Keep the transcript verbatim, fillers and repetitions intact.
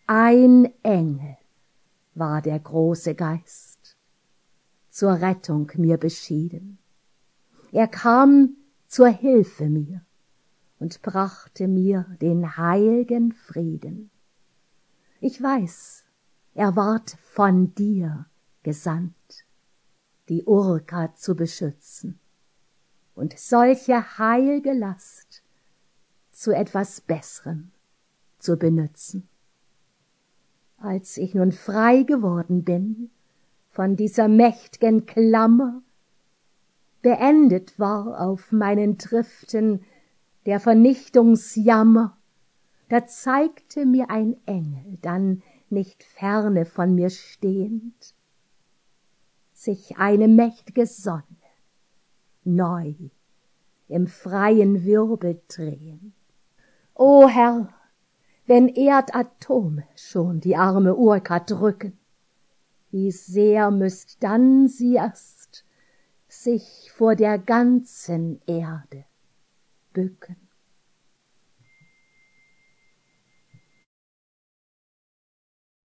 Ein Engel war der große Geist, zur Rettung mir beschieden. Er kam zur Hilfe mir und brachte mir den heilgen Frieden. Ich weiß, er ward von dir gesandt, die Urka zu beschützen und solche heilge Last zu etwas Besserem zu benützen. Als ich nun frei geworden bin von dieser mächt'gen Klammer, beendet war auf meinen Triften der Vernichtungsjammer, da zeigte mir ein Engel, dann nicht ferne von mir stehend, sich eine mächt'ge Sonne neu im freien Wirbel drehend. O Herr, wenn Erdatome schon die arme Urka drücken, wie sehr müsst dann sie erst sich vor der ganzen Erde bücken.